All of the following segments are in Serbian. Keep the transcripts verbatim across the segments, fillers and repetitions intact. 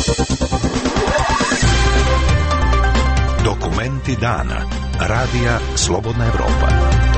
Dokumenti dana. Radija Slobodna Evropa.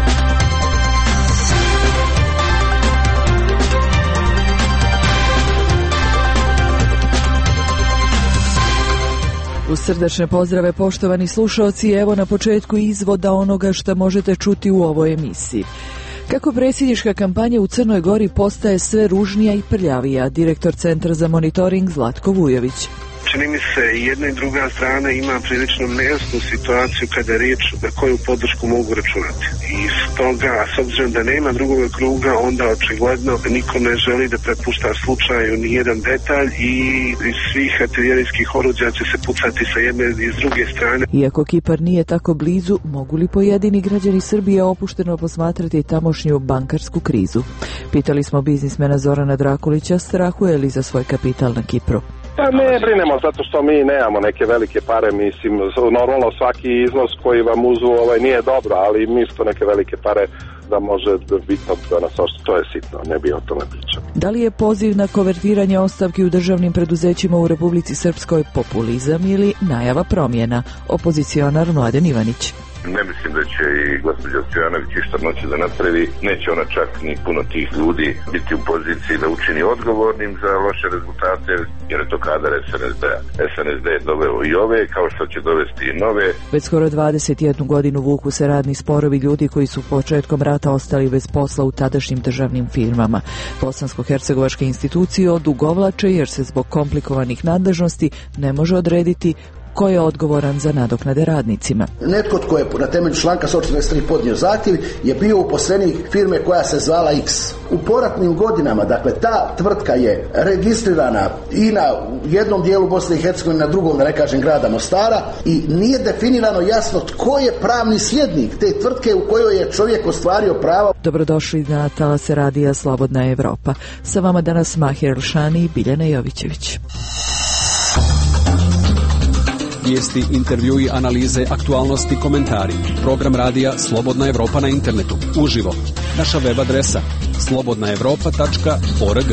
Uz srdačne pozdrave, poštovani slušaoci, evo na početku izvoda onoga što možete čuti u ovoj emisiji. Kako predsjednička kampanja u Crnoj Gori postaje sve ružnija i prljavija, direktor Centra za monitoring Zlatko Vujović. Čini mi se i jedna i druga strana ima prilično nejasnu situaciju kada je riječ na koju podršku mogu računati. I stoga, s obzirom da nema drugog kruga, onda očigledno niko ne želi da prepušta slučaju ni jedan detalj i iz svih artiljerijskih oruđa će se pucati sa jedne i s druge strane. Iako Kipar nije tako blizu, mogu li pojedini građani Srbije opušteno posmatrati tamošnju bankarsku krizu? Pitali smo biznismena Zorana Drakulića, strahuje li za svoj kapital na Kipru. Pa ne brinemo zato što mi nemamo neke velike pare, mislim, normalno svaki iznos koji vam uzu ovaj, nije dobro, ali mi su to neke velike pare da može biti da nas ošto, to je sitno, ne bi o tome pričao. Da li je poziv na konvertiranje ostavki u državnim preduzećima u Republici Srpskoj populizam ili najava promjena? Opozicionar Mladen Ivanić. Ne mislim da će i gospođa Stojanović išta moći da napravi, neće ona čak ni puno tih ljudi biti u poziciji da učini odgovornim za loše rezultate, jer je to kadar es en es de-a. es en es de je doveo i ove, kao što će dovesti i nove. Već skoro dvadeset jednu godinu vuku se radni sporovi ljudi koji su početkom rata ostali bez posla u tadašnjim državnim firmama. Bosansko-hercegovačke institucije odugovlače jer se zbog komplikovanih nadležnosti ne može odrediti ko je odgovoran za nadoknade radnicima. Netko tko je na temelju članka sto četrdeset tri podnio zahtjev je bio uposlenik firme koja se zvala X. U poratnim godinama, dakle, ta tvrtka je registrirana i na jednom dijelu Bosne i Hercegovine, na drugom, da ne kažem, grada Mostara, i nije definirano jasno tko je pravni sljednik te tvrtke u kojoj je čovjek ostvario pravo. Dobrodošli na talase radija Slobodna Evropa. Sa vama danas Mahir Elšani i Biljana Jovićević. Vijesti, intervjui, analize, aktualnosti, komentari. Program radija Slobodna Evropa na internetu. Uživo. Naša web adresa slobodna evropa tačka org.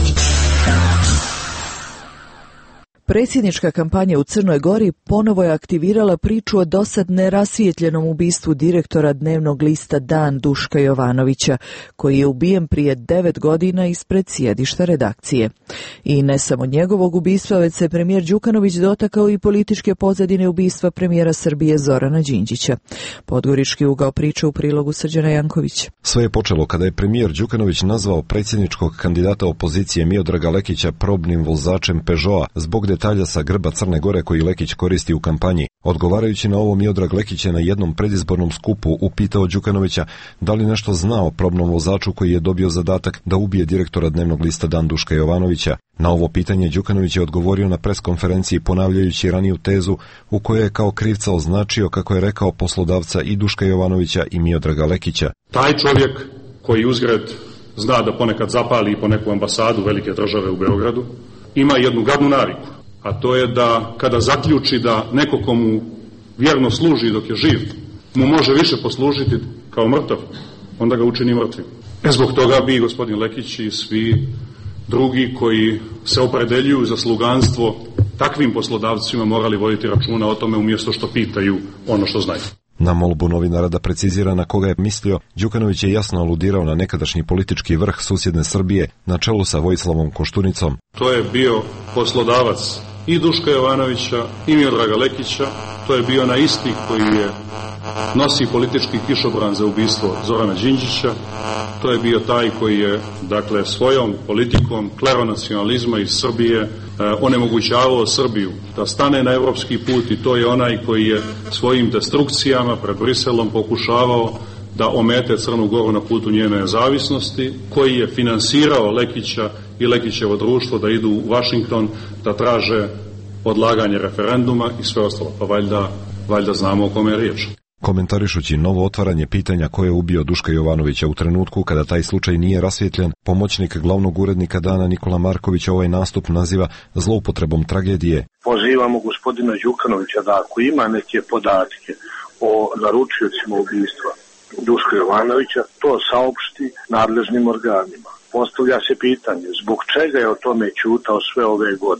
Predsjednička kampanja u Crnoj Gori ponovo je aktivirala priču o dosad nerasvijetljenom ubistvu direktora dnevnog lista Dan Duška Jovanovića, koji je ubijen prije devet godina ispred sjedišta redakcije. I ne samo njegovog ubistva, već se premijer Đukanović dotakao i političke pozadine ubistva premijera Srbije Zorana Đinđića. Podgorički ugao priče u prilogu Srđana Janković. Sve je počelo kada je premijer Đukanović nazvao predsjedničkog kandidata opozicije Miodraga Lekića probnim vozačem Peugeota zbog detalja sa grba Crne Gore koji Lekić koristi u kampanji. Odgovarajući na ovo, Miodrag Lekić je na jednom predizbornom skupu upitao Đukanovića da li nešto zna o probnom vozaču koji je dobio zadatak da ubije direktora dnevnog lista Dan Duška Jovanovića. Na ovo pitanje Đukanović je odgovorio na preskonferenciji ponavljajući raniju tezu u kojoj je kao krivca označio, kako je rekao, poslodavca i Duška Jovanovića i Miodraga Lekića. Taj čovjek koji uzgred zna da ponekad zapali i po neku ambasadu velike države u Beogradu, ima jednu gadnu naviku, a to je da kada zaključi da neko komu vjerno služi dok je živ, mu može više poslužiti kao mrtav, onda ga učini mrtvim. E zbog toga bi gospodin Lekić i svi drugi koji se opredeljuju za sluganstvo takvim poslodavcima morali voditi računa o tome umjesto što pitaju ono što znaju. Na molbu novinara da precizira na koga je mislio, Đukanović je jasno aludirao na nekadašnji politički vrh susjedne Srbije na čelu sa Vojislavom Koštunicom. To je bio poslodavac i Duška Jovanovića i Miodraga Lekića, to je bio na isti koji je nosi politički kišobran za ubistvo Zorana Đinđića, to je bio taj koji je, dakle, svojom politikom kleronacionalizma iz Srbije e, onemogućavao Srbiju da stane na evropski put, i to je onaj koji je svojim destrukcijama pred Briselom pokušavao da omete Crnu Goru na putu njene nezavisnosti, koji je finansirao Lekića i Lekićevo društvo da idu u Vašington da traže odlaganje referenduma i sve ostalo. Pa valjda, valjda znamo o kome je riječ. Komentarišući novo otvaranje pitanja ko je ubio Duška Jovanovića u trenutku kada taj slučaj nije rasvjetljen, pomoćnik glavnog urednika Dana Nikola Marković ovaj nastup naziva zloupotrebom tragedije. Pozivamo gospodina Đukanovića da ako ima neke podatke o naručiocima ubistva Duška Jovanovića, to saopšti nadležnim organima. Postavlja se pitanje zbog čega je o tome ćutao sve ove godine.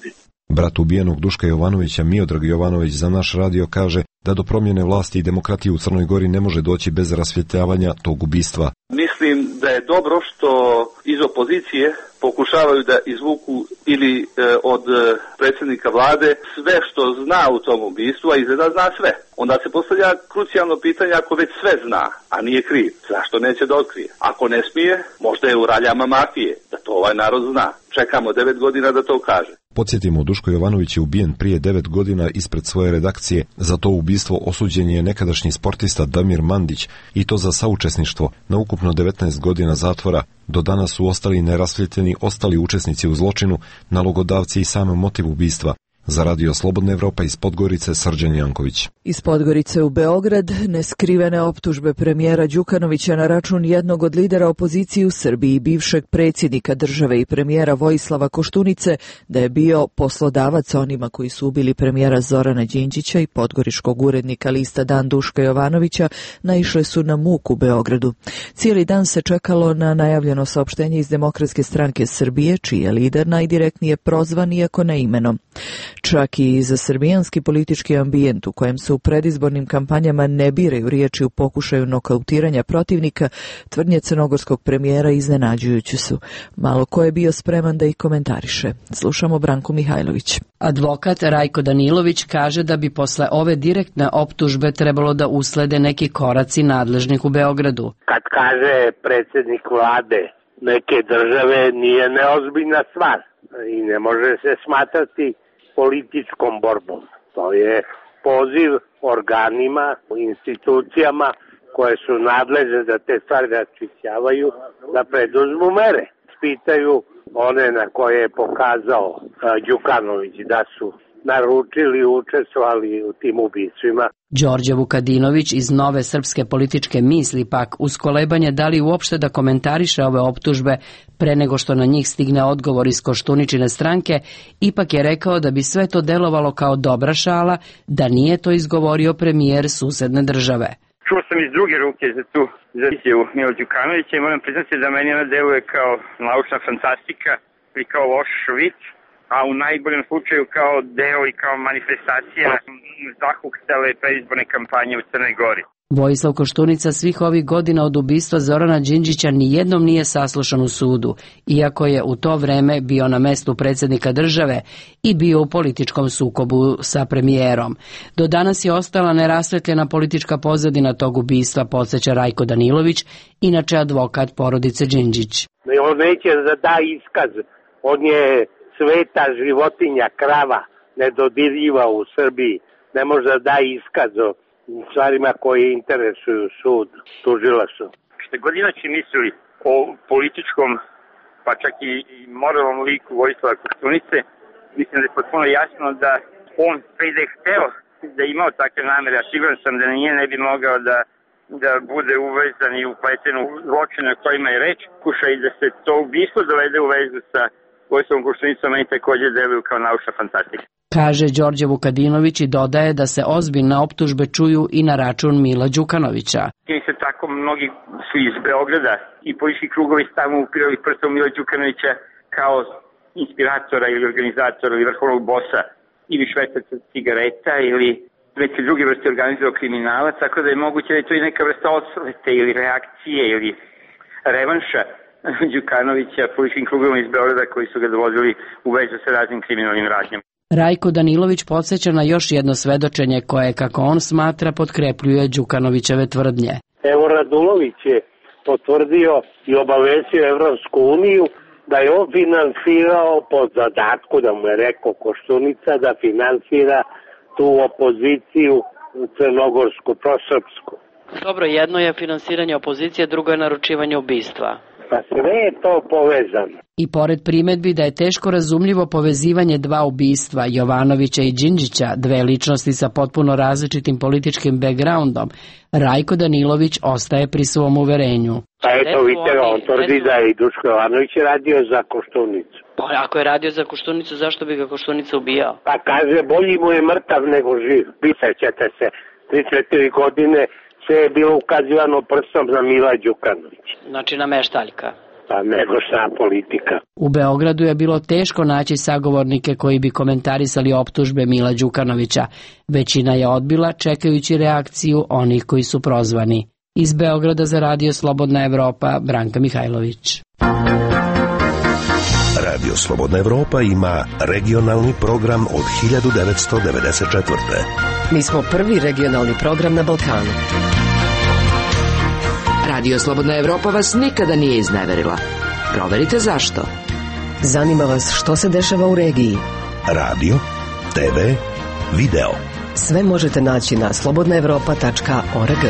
Brat ubijenog Duška Jovanovića, Miodrag Jovanović, za naš radio kaže da do promjene vlasti i demokratije u Crnoj Gori ne može doći bez rasvjetljavanja tog ubistva. Mislim da je dobro što iz opozicije pokušavaju da izvuku ili e, od predsjednika vlade sve što zna u tom ubistvu, a izgleda zna sve. Onda se postavlja krucijalno pitanje, ako već sve zna, a nije kriv, zašto neće da otkrije? Ako ne smije, možda je u raljama mafije, da to ovaj narod zna. Čekamo devet godina da to kaže. Podsjetimo, Duško Jovanović je ubijen prije devet godina ispred svoje redakcije. Za to ubistvo osuđen je nekadašnji sportista Damir Mandić, i to za saučesništvo na ukupno devetnaest godina zatvora. Do danas su ostali nerasvjetljeni ostali učesnici u zločinu, nalogodavci i sam motiv ubistva. Za radio Slobodna Evropa iz Podgorice, Srđan Janković. Iz Podgorice u Beograd neskrivene optužbe premijera Đukanovića na račun jednog od lidera opozicije u Srbiji, bivšeg predsjednika države i premijera Vojislava Koštunice, da je bio poslodavac onima koji su ubili premijera Zorana Đinđića i podgoričkog urednika lista Dan Duška Jovanovića, naišle su na muk u Beogradu. Cijeli dan se čekalo na najavljeno saopštenje iz Demokratske stranke Srbije, čiji je lider najdirektnije prozvan, iako ne imenom. Čak i za srbijanski politički ambijent u kojem se u predizbornim kampanjama ne biraju riječi u pokušaju nokautiranja protivnika, tvrdnje crnogorskog premijera iznenađujući su. Malo ko je bio spreman da ih komentariše. Slušamo Branku Mihajlović. Advokat Rajko Danilović kaže da bi posle ove direktne optužbe trebalo da uslede neki koraci nadležnih u Beogradu. Kad kaže predsjednik vlade neke države, nije neozbiljna stvar i ne može se smatrati političkom borbom. To je poziv organima, institucijama koje su nadležne da te stvari raščišćavaju, da preduzmu mere. Spitaju one na koje je pokazao Đukanović da su naručili i učestvovali u tim ubistvima. Đorđe Vukadinović iz Nove srpske političke misli pak uz kolebanje da li uopšte da komentariše ove optužbe pre nego što na njih stigne odgovor iz Koštuničine stranke, ipak je rekao da bi sve to delovalo kao dobra šala da nije to izgovorio premijer susedne države. Čuo sam iz druge ruke za tu za izjavu Mila Đukanovića i moram priznati da meni ona deluje kao naučna fantastika ili kao loš vic, a u najboljem slučaju kao deo i kao manifestacija zahuktale predizborne kampanje u Crnoj Gori. Vojislav Koštunica svih ovih godina od ubistva Zorana Đinđića nijednom nije saslušan u sudu, iako je u to vreme bio na mestu predsjednika države i bio u političkom sukobu sa premijerom. Do danas je ostala nerasvetljena politička pozadina tog ubistva, podsjeća Rajko Danilović, inače advokat porodice Đinđić. On neće da da iskaz, on je sveta životinja, krava, nedodirljiva u Srbiji, ne može da da iskaz o stvarima koje interesuju sud, tužilaštvo. Što god inače mislili o političkom, pa čak i moralnom liku Vojislava Koštunice, mislim da je potpuno jasno da on pre da je hteo da je imao takve namere, a siguran sam da nije, ne bi mogao da, da bude uvezan i upleten u zločine o kojima je reč, kuša i da se to ubistvo dovede u vezu sa Vojislavom Koštunicom, meni također deluju kao naučna fantastika. Kaže Đorđe Vukadinović i dodaje da se ozbiljne optužbe čuju i na račun Mila Đukanovića. I se tako mnogi su iz Beograda i politički krugovi stavno upirali prstom Mila Đukanovića kao inspiratora ili organizatora ili vrhovnog bosa ili švercaca cigareta ili neke druge vrste organizovanog kriminala, tako da je moguće da je to i neka vrsta osvete ili reakcije ili revanša Đukanovića političkim krugovima iz Beograda koji su ga dovodili u vezu sa raznim kriminalnim radnjama. Rajko Danilović podsjeća na još jedno svedočenje koje, kako on smatra, potkrepljuje Đukanovićeve tvrdnje. Evo Radulović je potvrdio i obavestio Evropsku uniju da je on finansirao po zadatku, da mu je rekao Koštunica, da finansira tu opoziciju crnogorsku, prosrpsku. Dobro, jedno je finansiranje opozicije, drugo je naručivanje ubistva. Pa sve je to povezano. I pored primedbi da je teško razumljivo povezivanje dva ubistva, Jovanovića i Đinđića, dve ličnosti sa potpuno različitim političkim backgroundom, Rajko Danilović ostaje pri svom uverenju. Pa eto, vidite, on tvrdi da je i Duško Jovanović radio za Koštunicu. Pa ako je radio za Koštunicu, zašto bi ga Koštunica ubijao? Pa kaže, bolji mu je mrtav nego živ. Pisaćete se, tri četiri godine sve je bilo ukazivano prstom za Mila Đukanovića. Znači na meštaljka. pa nego šta politika. U Beogradu je bilo teško naći sagovornike koji bi komentarisali optužbe Mila Đukanovića. Većina je odbila čekajući reakciju onih koji su prozvani. Iz Beograda za Radio Slobodna Evropa, Branka Mihajlović. Radio Slobodna Evropa ima regionalni program od hiljadu devetsto devedeset četvrte. Mi smo prvi regionalni program na Balkanu. Radio Slobodna Evropa vas nikada nije izneverila. Proverite zašto. Zanima vas što se dešava u regiji. Radio, te ve, video. Sve možete naći na slobodna evropa tačka org.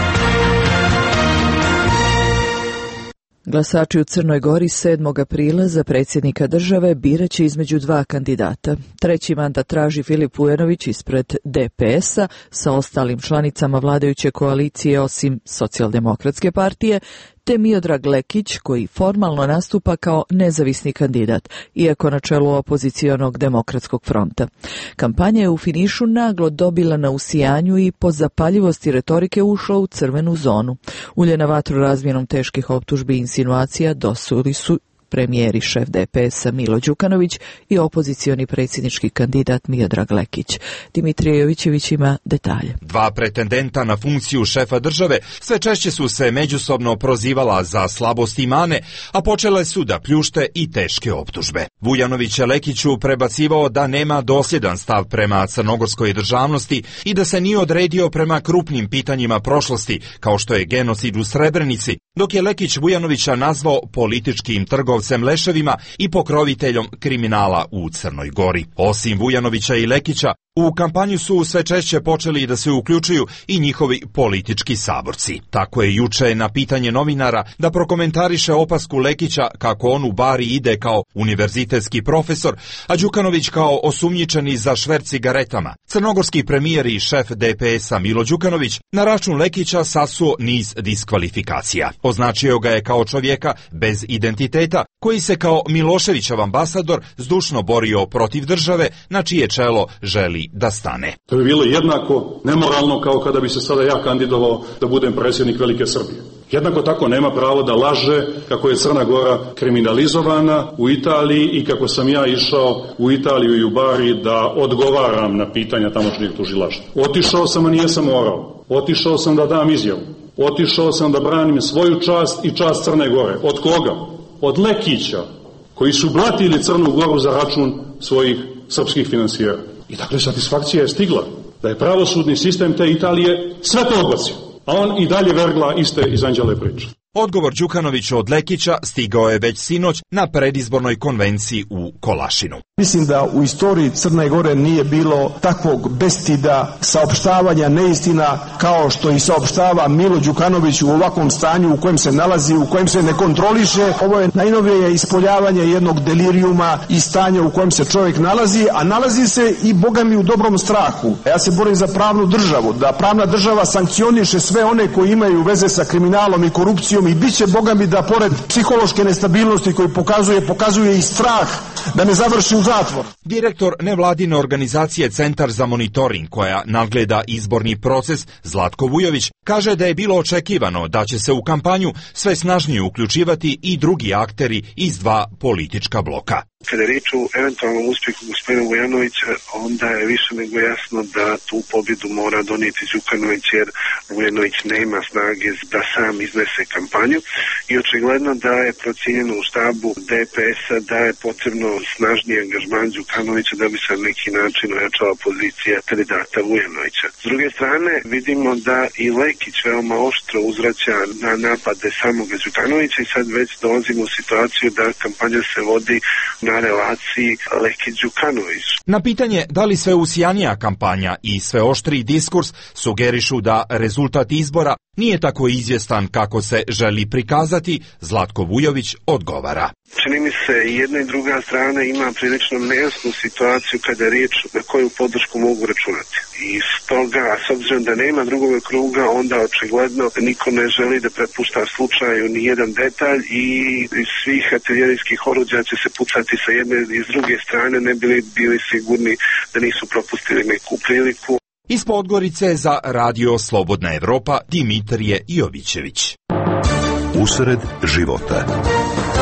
Glasači u Crnoj Gori sedmog aprila za predsjednika države biraće između dva kandidata. Treći mandat traži Filip Vujanović ispred de pe es-a sa ostalim članicama vladajuće koalicije osim Socijaldemokratske partije, te Miodrag Lekić koji formalno nastupa kao nezavisni kandidat, iako na čelu opozicionog Demokratskog fronta. Kampanja je u finišu naglo dobila na usijanju i po zapaljivosti retorike ušla u crvenu zonu. Ulje na vatru razmjenom teških optužbi i insinuacija dosuli su premijer i šef de pe es-a Milo Đukanović i opozicioni predsjednički kandidat Miodrag Lekić. Dimitrije Jovićević ima detalje. Dva pretendenta na funkciju šefa države sve češće su se međusobno prozivala za slabosti i mane, a počele su da pljušte i teške optužbe. Vujanović je Lekiću prebacivao da nema dosljedan stav prema crnogorskoj državnosti i da se nije odredio prema krupnim pitanjima prošlosti, kao što je genocid u Srebrenici, dok je Lekić Vujanovića nazvao političkim trgovcem leševima i pokroviteljom kriminala u Crnoj Gori. Osim Vujanovića i Lekića, u kampanju su sve češće počeli da se uključuju i njihovi politički saborci. Tako je juče na pitanje novinara da prokomentariše opasku Lekića kako on u bari ide kao univerzitetski profesor, a Đukanović kao osumnjičeni za šverc cigaretama. Crnogorski premijer i šef de pe es-a Milo Đukanović na račun Lekića sasuo niz diskvalifikacija. Označio ga je kao čovjeka bez identiteta koji se kao Miloševićev ambasador zdušno borio protiv države na čije čelo želi da stane. To bi bilo jednako nemoralno kao kada bi se sada ja kandidovao da budem predsjednik Velike Srbije. Jednako tako nema pravo da laže kako je Crna Gora kriminalizovana u Italiji i kako sam ja išao u Italiju i u Bari da odgovaram na pitanja tamošnjeg tužilaštva. Otišao sam, a nijesam morao. Otišao sam da dam izjavu. Otišao sam da branim svoju čast i čast Crne Gore. Od koga? Od Lekića, koji su blatili Crnu Goru za račun svojih srpskih finansijera. I dakle, satisfakcija je stigla da je pravosudni sistem te Italije sve to odbacio, a on i dalje vergla iste iz anđele priče. Odgovor Đukanovića od Lekića stigao je već sinoć na predizbornoj konvenciji u Kolašinu. Mislim da u istoriji Crne Gore nije bilo takvog bestida saopštavanja neistina kao što i saopštava Milo Đukanović u ovakvom stanju u kojem se nalazi, u kojem se ne kontroliše. Ovo je najnovije ispoljavanje jednog delirijuma i stanja u kojem se čovjek nalazi, a nalazi se i Boga mi u dobrom strahu. Ja se borim za pravnu državu, da pravna država sankcioniše sve one koji imaju veze sa kriminalom i korupcijom i bit će Boga mi da pored psihološke nestabilnosti koju pokazuje, pokazuje i strah da ne završi u zatvor. Direktor nevladine organizacije Centar za monitoring koja nadgleda izborni proces Zlatko Vujović kaže da je bilo očekivano da će se u kampanju sve snažnije uključivati i drugi akteri iz dva politička bloka. Kada je riječ o eventualnom uspjehu gospodina Vujanovića, onda je više nego jasno da tu pobjedu mora donijeti Đukanović, jer Vujanović nema snage da sam iznese kampanju i očigledno da je procijenjeno u štabu de pe es-a da je potrebno snažniji angažman Đukanovića da bi se na neki način ojačala pozicija kandidata Vujanovića. S druge strane, vidimo da i Lekić veoma oštro uzvraća na napade samoga Đukanovića i sad već dolazimo u situaciju da kampanja se vodi na relaciji Lekić-Đukanović. Na pitanje da li sve usijanija kampanja i sve oštriji diskurs sugerišu da rezultat izbora nije tako izvjestan kako se želi prikazati, Zlatko Vujović odgovara. Čini mi se i jedna i druga strana ima prilično nejasnu situaciju kada je riječ na koju podršku mogu računati. I stoga, s obzirom da nema drugog kruga, onda očigledno niko ne želi da prepušta slučaju ni jedan detalj i iz svih artiljerijskih oruđa će se pucati sa jedne i s druge strane, ne bili bili sigurni da nisu propustili neku priliku. Iz Podgorice za Radio Slobodna Evropa Dimitrije Jovićević. Usred života.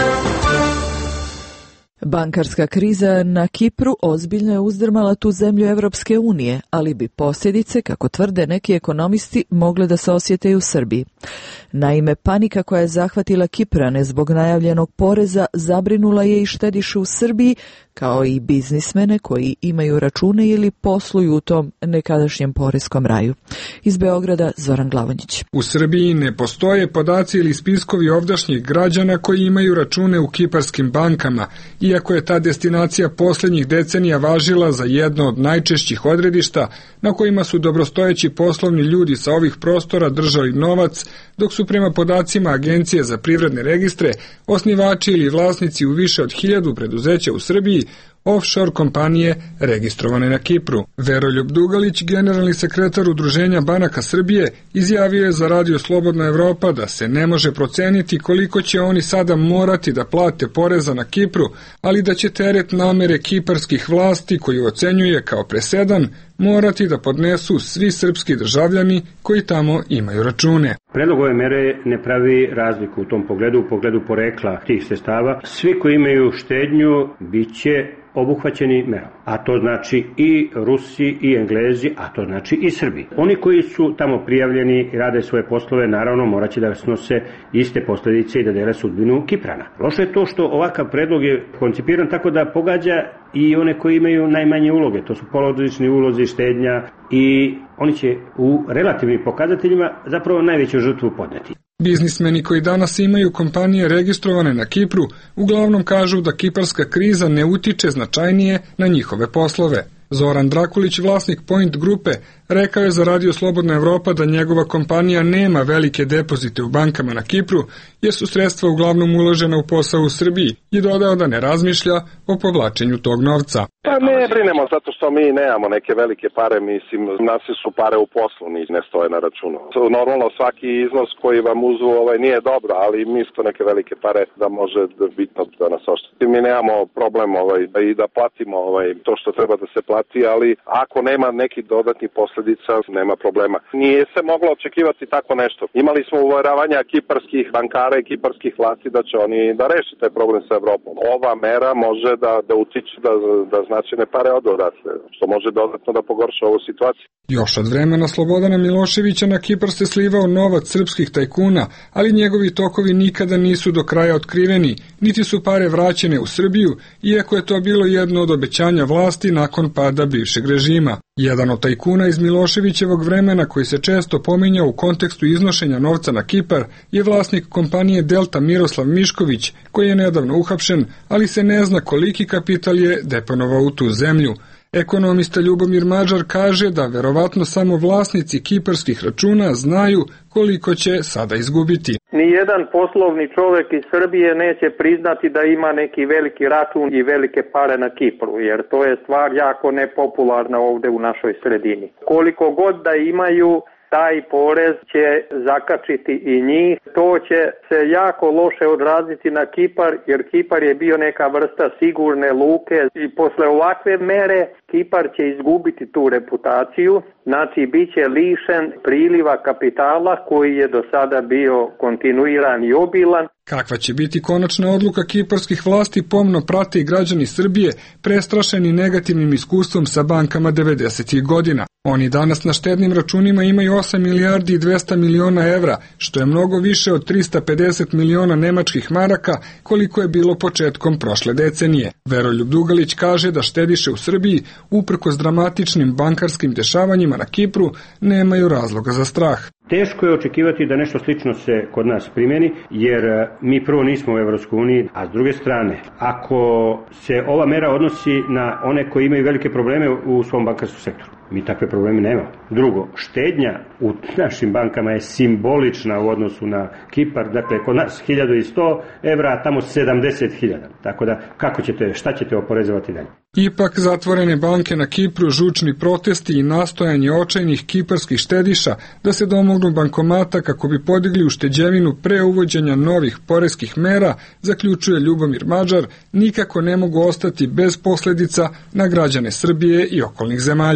Bankarska kriza na Kipru ozbiljno je uzdrmala tu zemlju Evropske unije, ali bi posljedice, kako tvrde neki ekonomisti, mogle da se osjete i u Srbiji. Naime, panika koja je zahvatila Kiprane zbog najavljenog poreza zabrinula je i štediše u Srbiji, kao i biznismene koji imaju račune ili posluju u tom nekadašnjem poreskom raju. Iz Beograda Zoran Glavonjić. U Srbiji ne postoje podaci ili spiskovi ovdašnjih građana koji imaju račune u kiparskim bankama, iako je ta destinacija posljednjih decenija važila za jedno od najčešćih odredišta na kojima su dobrostojeći poslovni ljudi sa ovih prostora držali novac, dok su prema podacima Agencije za privredne registre osnivači ili vlasnici u više od hiljadu preduzeća u Srbiji offshore kompanije registrovane na Kipru. Veroljub Dugalić, generalni sekretar Udruženja banaka Srbije, izjavio je za Radio Slobodna Evropa da se ne može proceniti koliko će oni sada morati da plate poreza na Kipru, ali da će teret namere kiparskih vlasti, koju ocenjuje kao presedan, morati da podnesu svi srpski državljani koji tamo imaju račune. Predlog ove mere ne pravi razliku u tom pogledu, u pogledu porekla tih sredstava. Svi koji imaju štednju bit će obuhvaćeni merom, a to znači i Rusi i Englezi, a to znači i Srbi. Oni koji su tamo prijavljeni i rade svoje poslove, naravno morat će da snose iste posljedice i da dele sudbinu Kiprana. Loše je to što ovakav predlog je koncipiran tako da pogađa i one koji imaju najmanje uloge, to su porodični ulozi, štednja, i oni će u relativnim pokazateljima zapravo najveću žrtvu podneti. Biznismeni koji danas imaju kompanije registrovane na Kipru uglavnom kažu da kiparska kriza ne utiče značajnije na njihove poslove. Zoran Drakulić, vlasnik Point grupe, rekao je za Radio Slobodna Evropa da njegova kompanija nema velike depozite u bankama na Kipru, jer su sredstva uglavnom uložena u posao u Srbiji, i dodao da ne razmišlja o povlačenju tog novca. Pa ne brinemo zato što mi nemamo neke velike pare, mislim, nas su pare u poslu, ne stoje na računu. Normalno svaki iznos koji vam uzvu ovaj, nije dobro, ali mi su neke velike pare da može bitno da nas ošteti. Mi nemamo problem ovaj, i da platimo ovaj, to što treba da se plati, ali ako nema neki dodatni posledica, nema problema. Nije se moglo očekivati tako nešto. Imali smo uveravanja kiparskih bankara i kiparskih vlasti da će oni da reši taj problem sa Evropom. Ova mera može da, da utiče da, da značajne pare odu odatle, što može dodatno da pogorša ovu situaciju. Još od vremena Slobodana Miloševića na Kipar se slivao novac srpskih tajkuna, ali njegovi tokovi nikada nisu do kraja otkriveni, niti su pare vraćene u Srbiju, iako je to bilo jedno od obećanja vlasti nakon pada bivšeg režima. Jedan od tajkuna iz Miloševićevog vremena koji se često pominja u kontekstu iznošenja novca na Kipar je vlasnik kompanije Delta Miroslav Mišković, koji je nedavno uhapšen, ali se ne zna koliki kapital je deponovao u tu zemlju. Ekonomista Ljubomir Mađar kaže da verovatno samo vlasnici kiparskih računa znaju koliko će sada izgubiti. Nijedan poslovni čovjek iz Srbije neće priznati da ima neki veliki račun i velike pare na Kipru, jer to je stvar jako nepopularna ovdje u našoj sredini. Koliko god da imaju, taj porez će zakačiti i njih. To će se jako loše odraziti na Kipar, jer Kipar je bio neka vrsta sigurne luke i posle ovakve mere Kipar će izgubiti tu reputaciju, znači bit će lišen priliva kapitala koji je do sada bio kontinuiran i obilan. Kakva će biti konačna odluka kiparskih vlasti pomno prate i građani Srbije, prestrašeni negativnim iskustvom sa bankama devedesetih godina. Oni danas na štednim računima imaju osam milijardi i dvesta miliona evra, što je mnogo više od trista pedeset miliona nemačkih maraka, koliko je bilo početkom prošle decenije. Veroljub Dugalić kaže da štediše u Srbiji, uprkos dramatičnim bankarskim dešavanjima na Kipru, nemaju razloga za strah. Teško je očekivati da nešto slično se kod nas primjeni, jer mi prvo nismo u Evropskoj uniji, a s druge strane, ako se ova mera odnosi na one koji imaju velike probleme u svom bankarskom sektoru, mi takve probleme nemamo. Drugo, štednja u našim bankama je simbolična u odnosu na Kipar, dakle kod nas hiljadu i sto evra, a tamo sedamdeset hiljada. Tako da, kako ćete, šta ćete oporezovati dalje? Ipak zatvorene banke na Kipru, žučni protesti i nastojanje očajnih kiparskih štediša da se domognu bankomata kako bi podigli ušteđevinu pre uvođenja novih poreskih mera, zaključuje Ljubomir Mađar, nikako ne mogu ostati bez posledica na građane Srbije i okolnih zemalja.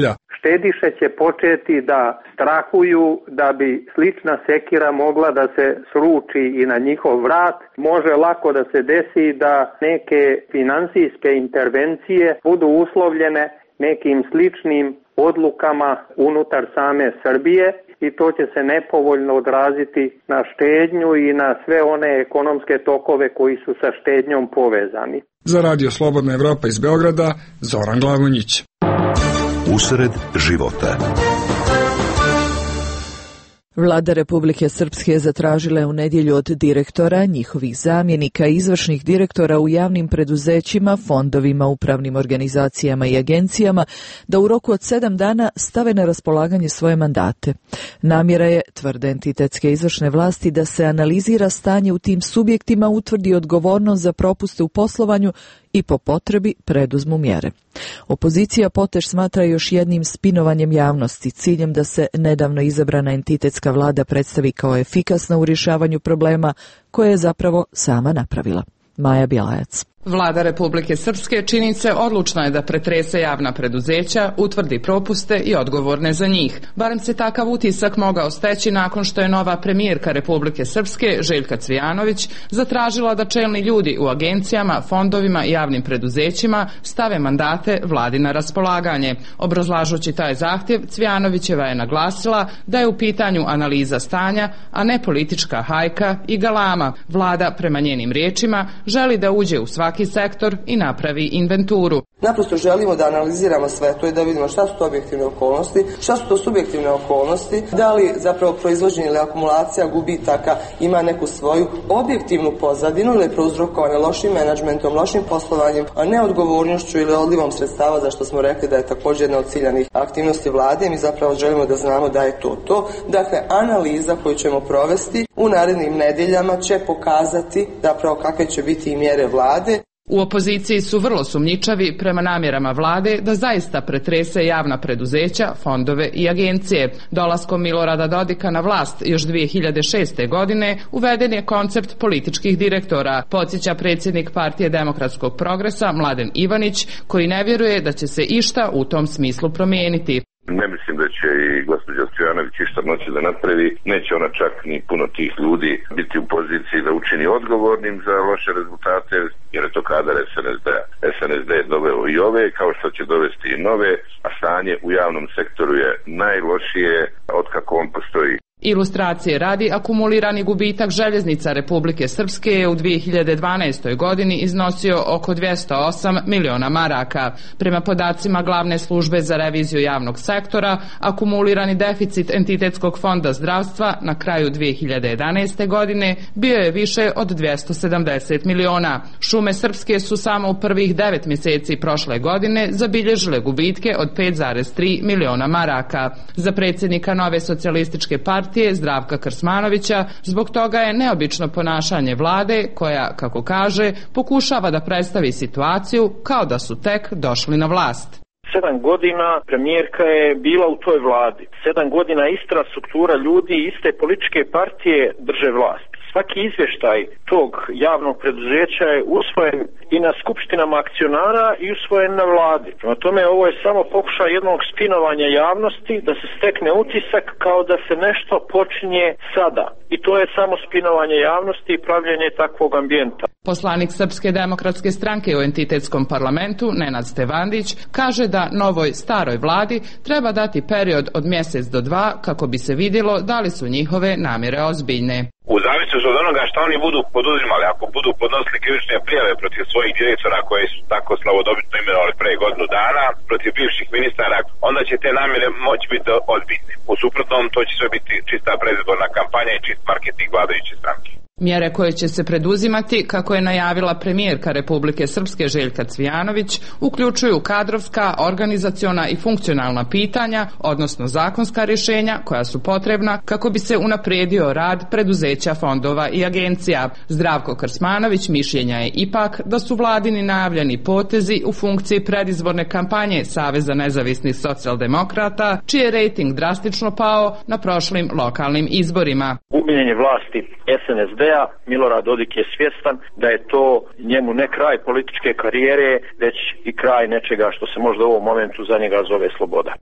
štediše će početi da strahuju da bi slična sekira mogla da se sruči i na njihov vrat. Može lako da se desi da neke finansijske intervencije budu uslovljene nekim sličnim odlukama unutar same Srbije i to će se nepovoljno odraziti na štednju i na sve one ekonomske tokove koji su sa štednjom povezani. Za Radio Slobodna Evropa iz Beograda, Zoran Glavonjić. Usred života. Vlada Republike Srpske zatražila je u nedjelju od direktora, njihovih zamjenika i izvršnih direktora u javnim preduzećima, fondovima, upravnim organizacijama i agencijama da u roku od sedam dana stave na raspolaganje svoje mandate. Namjera je, tvrde entitetske izvršne vlasti, da se analizira stanje u tim subjektima, utvrdi odgovornost za propuste u poslovanju i po potrebi preduzmu mjere. Opozicija potež smatra još jednim spinovanjem javnosti, ciljem da se nedavno izabrana entitetska vlada predstavi kao efikasna u rješavanju problema koje je zapravo sama napravila. Maja Bjelajac. Vlada Republike Srpske čini se odlučna je da pretrese javna preduzeća, utvrdi propuste i odgovorne za njih. Barem se takav utisak mogao steći nakon što je nova premijerka Republike Srpske, Željka Cvijanović, zatražila da čelni ljudi u agencijama, fondovima i javnim preduzećima stave mandate vladi na raspolaganje. Obrazlažući taj zahtjev, Cvijanovićeva je naglasila da je u pitanju analiza stanja, a ne politička hajka i galama. Vlada, prema njenim riječima, želi da uđe u svaki sektor i napravi inventuru. Naprosto želimo da analiziramo sve to i da vidimo šta su to objektivne okolnosti, šta su to subjektivne okolnosti, da li zapravo proizvođenje ili akumulacija gubitaka ima neku svoju objektivnu pozadinu ili je prouzrokovane lošim menadžmentom, lošim poslovanjem, a ne odgovornošću ili odlivom sredstava, za što smo rekli da je također jedna od ciljanih aktivnosti vlade. Mi zapravo želimo da znamo da je to to. Dakle, analiza koju ćemo provesti u narednim nedjeljama će pokazati zapravo kakve će biti i mjere vlade. U opoziciji su vrlo sumnjičavi prema namjerama vlade da zaista pretrese javna preduzeća, fondove i agencije. Dolaskom Milorada Dodika na vlast još dvije hiljade šeste. godine uveden je koncept političkih direktora, podsjeća predsjednik Partije demokratskog progresa Mladen Ivanić, koji ne vjeruje da će se išta u tom smislu promijeniti. Ne mislim da će i gospođa Cvijanović išta moći da napravi. Neće ona čak ni puno tih ljudi biti u poziciji da učini odgovornim za loše rezultate, jer je to kadar es en es de-a. es en es de je doveo i ove, kao što će dovesti i nove, a stanje u javnom sektoru je najlošije otkako on postoji. Ilustracije radi, akumulirani gubitak željeznica Republike Srpske je u dvije hiljade dvanaestoj. godini iznosio oko dvjesto osam miliona maraka. Prema podacima Glavne službe za reviziju javnog sektora, akumulirani deficit entitetskog fonda zdravstva na kraju dvije hiljade jedanaeste. godine bio je više od dvjesto sedamdeset miliona. Šume Srpske su samo u prvih devet mjeseci prošle godine zabilježile gubitke od pet zarez tri miliona maraka. Za predsjednika Nove socijalističke partije Zdravka Krsmanovića zbog toga je neobično ponašanje vlade koja, kako kaže, pokušava da predstavi situaciju kao da su tek došli na vlast. Sedam godina premijerka je bila u toj vladi. Sedam godina ista struktura ljudi, iste političke partije drže vlast. Svaki izvještaj tog javnog preduzeća je usvojen i na skupštinama akcionara i usvojen na vladi. Prema tome, ovo je samo pokušaj jednog spinovanja javnosti da se stekne utisak kao da se nešto počinje sada. I to je samo spinovanje javnosti i pravljenje takvog ambijenta. Poslanik Srpske demokratske stranke u entitetskom parlamentu, Nenad Stevandić, kaže da novoj staroj vladi treba dati period od mjesec do dva kako bi se vidjelo da li su njihove namjere ozbiljne. U zavisnosti od onoga što oni budu poduzimali, ako budu podnosili krivične prijave protiv svojih direktora koji su tako slavodobitno imenovali pre godinu dana, protiv bivših ministara, onda će te namjere moći biti ozbiljne. U suprotnom, to će sve biti čista predizborna kampanja i čist marketing vladajuće stranke. Mjere koje će se preduzimati, kako je najavila premijerka Republike Srpske Željka Cvijanović, uključuju kadrovska, organizaciona i funkcionalna pitanja, odnosno zakonska rješenja koja su potrebna kako bi se unaprijedio rad preduzeća, fondova i agencija. Zdravko Krsmanović mišljenja je ipak da su vladini najavljeni potezi u funkciji predizborne kampanje Saveza nezavisnih socijaldemokrata, čiji je rejting drastično pao na prošlim lokalnim izborima. Gubljenje vlasti es en es de-a, Milorad Dodik je svjestan da je to njemu ne kraj političke karijere, već i kraj nečega što se možda u ovom momentu za njega zove sloboda.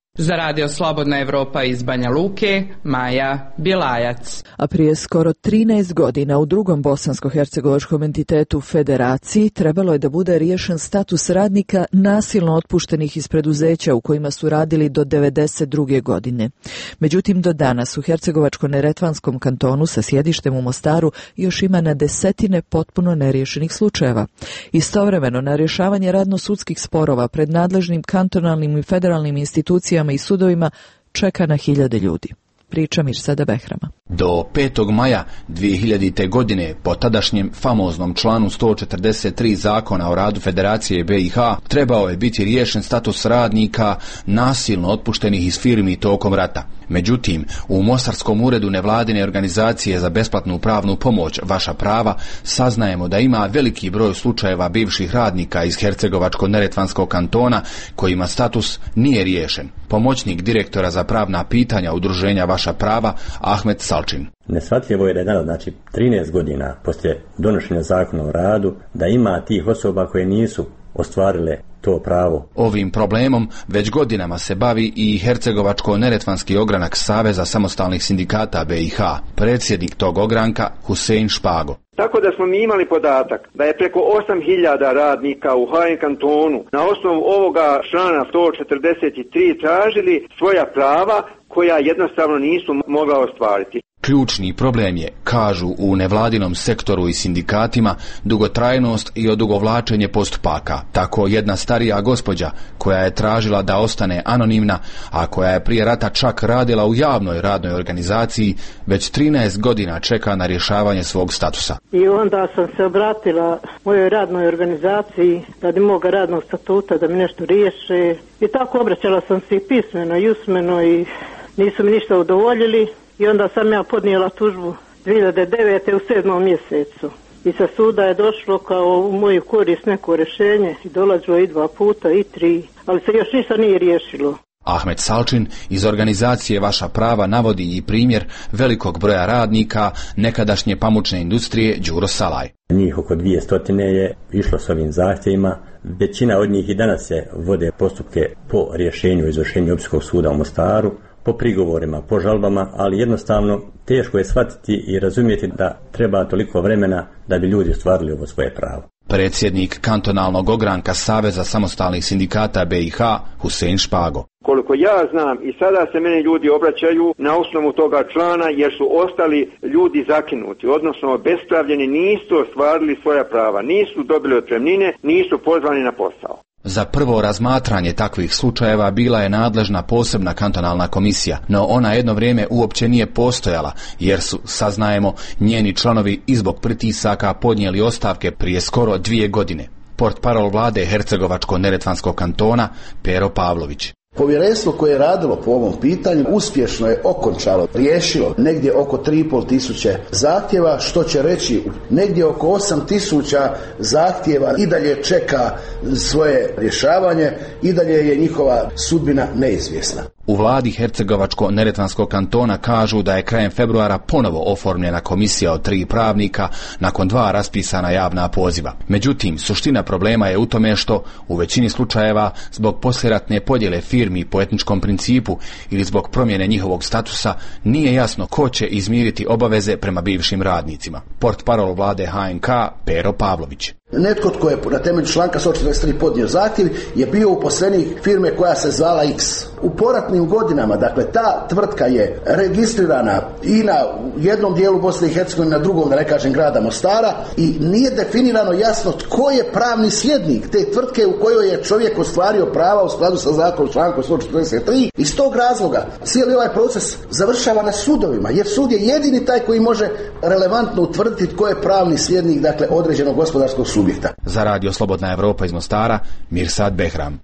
Za radio Slobodna Evropa iz Banja Luke, Maja Bjelajac. A prije skoro trinaest godina u drugom bosansko-hercegovačkom entitetu Federaciji trebalo je da bude riješen status radnika nasilno otpuštenih iz preduzeća u kojima su radili do devedeset druge godine. Međutim, do danas u Hercegovačko-neretvanskom kantonu sa sjedištem u Mostaru još ima na desetine potpuno neriješenih slučajeva. Istovremeno, na rješavanje radno-sudskih sporova pred nadležnim kantonalnim i federalnim institucijama i sudovima čeka na hiljade ljudi. Priča Mirsada Behrama. Do petog maja dvije hiljadite. godine po tadašnjem famoznom članu sto četrdeset tri Zakona o radu Federacije B i H trebao je biti riješen status radnika nasilno otpuštenih iz firmi tokom rata. Međutim, u Mostarskom uredu nevladine organizacije za besplatnu pravnu pomoć Vaša prava saznajemo da ima veliki broj slučajeva bivših radnika iz Hercegovačko-neretvanskog kantona kojima status nije riješen. Pomoćnik direktora za pravna pitanja udruženja Vaša prava Ahmet Salčin. Neshvatljivo je da je danas, znači trinaest godina poslije donošenja Zakona o radu, da ima tih osoba koje nisu ostvarile to pravo. Ovim problemom već godinama se bavi i Hercegovačko-neretvanski ogranak Saveza samostalnih sindikata B i H, predsjednik tog ogranka Husein Špago. Tako da smo mi imali podatak da je preko osam hiljada radnika u H N kantonu na osnovu ovoga člana sto četrdeset tri tražili svoja prava koja jednostavno nisu mogla ostvariti. Ključni problem je, kažu u nevladinom sektoru i sindikatima, dugotrajnost i odugovlačenje postupaka. Tako jedna starija gospođa koja je tražila da ostane anonimna, a koja je prije rata čak radila u javnoj radnoj organizaciji, već trinaest godina čeka na rješavanje svog statusa. I onda sam se obratila mojoj radnoj organizaciji radi moga radnog statuta da mi nešto riješe. I tako obraćala sam se i pismeno i usmeno i nisu mi ništa udovoljili. I onda sam ja podnijela tužbu dvije hiljade devete. u sedmom mjesecu. I sa suda je došlo kao u moju korist neko rješenje i dolazilo i dva puta i tri, ali se još ništa nije riješilo. Ahmet Salčin iz organizacije Vaša prava navodi i primjer velikog broja radnika nekadašnje pamučne industrije Đuro Salaj. Njih oko dvije stotine je išlo s ovim zahtjevima. Većina od njih i danas se vode postupke po rješenju izvršenja Općinskog suda u Mostaru, po prigovorima, po žalbama, ali jednostavno teško je shvatiti i razumjeti da treba toliko vremena da bi ljudi ostvarili ovo svoje pravo. Predsjednik kantonalnog ogranka Saveza samostalnih sindikata B i H Husein Špago. Koliko ja znam i sada se meni ljudi obraćaju na osnovu toga člana jer su ostali ljudi zakinuti, odnosno obespravljeni, nisu ostvarili svoja prava, nisu dobili otpremnine, nisu pozvani na posao. Za prvo razmatranje takvih slučajeva bila je nadležna posebna kantonalna komisija, no ona jedno vrijeme uopće nije postojala, jer su, saznajemo, njeni članovi i zbog pritisaka podnijeli ostavke prije skoro dvije godine. Portparol vlade Hercegovačko-neretvanskog kantona Pero Pavlović. Povjerenstvo koje je radilo po ovom pitanju uspješno je okončalo, riješilo negdje oko tri i pol tisuće zahtjeva, što će reći negdje oko osam tisuća zahtjeva i dalje čeka svoje rješavanje, i dalje je njihova sudbina neizvjesna. U vladi Hercegovačko-neretvanskog kantona kažu da je krajem februara ponovo oformljena komisija od tri pravnika nakon dva raspisana javna poziva. Međutim, suština problema je u tome što u većini slučajeva zbog poslijeratne podjele firmi po etničkom principu ili zbog promjene njihovog statusa nije jasno ko će izmiriti obaveze prema bivšim radnicima. Portparol vlade H N K Pero Pavlović. Netko tko je na temelju članka sto četrdeset tri podnio zahtjev je bio uposlenik firme koja se zvala X. U poratnim godinama, dakle, ta tvrtka je registrirana i na jednom dijelu Bosne i Hercegovine, na drugom, da ne kažem, grada Mostara, i nije definirano jasno tko je pravni sljednik te tvrtke u kojoj je čovjek ostvario prava u skladu sa zakonom člankom sto četrdeset tri. Iz tog razloga cijeli ovaj proces završava na sudovima, jer sud je jedini taj koji može relevantno utvrditi tko je pravni sljednik, dakle, određenog gospodarskog subjekta. Za radio Slobodna Evropa iz Mostara, Mirsad Behram.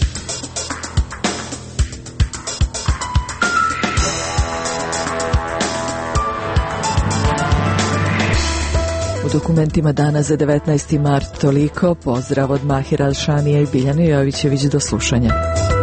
U dokumentima dana za devetnaesti mart toliko. Pozdrav od Mahira Alšanija i Biljane Jovićević, do slušanja.